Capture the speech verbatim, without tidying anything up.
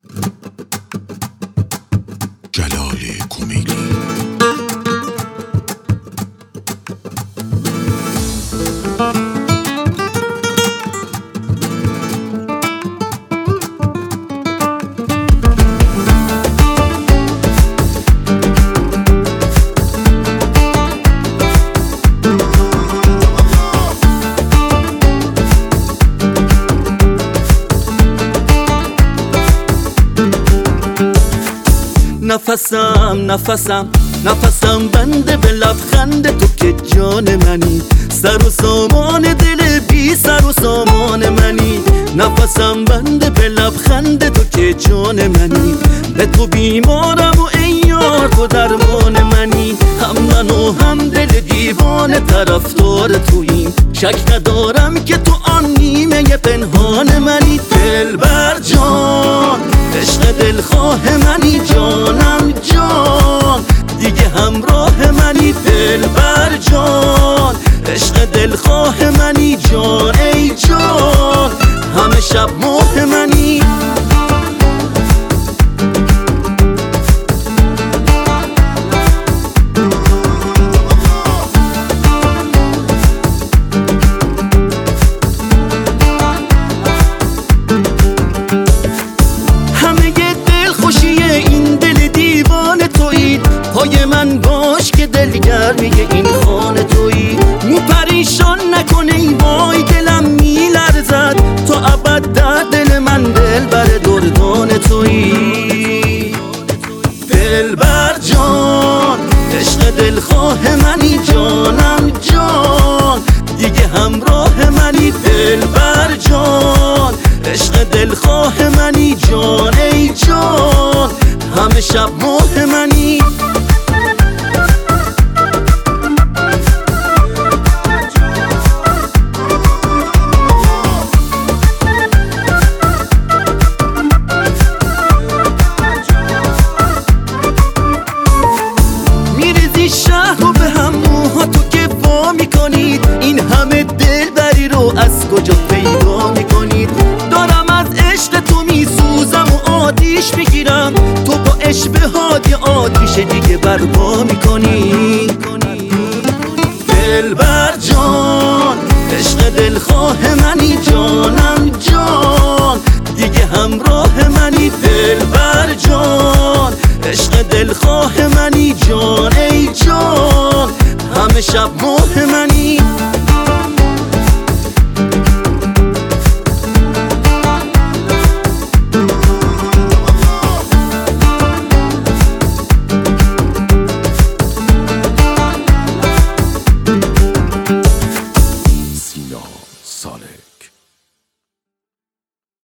جلال کمیلی. نفسم نفسم نفسم بنده به لبخند تو که جان منی، سر و سامان دل بی سر و سامان منی. نفسم بنده به لبخند تو که جان منی، به تو بیمارم و ای یار تو درمان منی. هم من و هم دل دیوانه طرفدار توییم، شک ندارم که تو آن نیمه پنهان منی. دلبر جان عشق دلخواه منی، جانم جان دیگه همراه منی. دلبر جان عشق دلخواه منی، جان ای جان همه شب ماه منی. پای من باش که دلگرمی این خانه تویی، مو پریشان نکنه ای وای دلم میلرزد، تو ابد در دل من دلبر دردان تویی. دلبر جان عشق دلخواه منی، جانم جان دیگه همراه منی. دلبر جان عشق دلخواه منی، جان ای جان همه شب ماه منی. شهر رو به هم موها تو که وا میکنید، این همه دلبری رو از کجا پیدا میکنید؟ دارم از عشق تو میسوزم و آتیش میگیرم، تو با اشبهات یه آتیش دیگه برپا میکنی. دلبر جان عشق دلخواه منی، جانم جان دیگه همراه منی. دلبر جان عشق دلخواه منی، جان ای جان همه شب ماه منی. سینا ساله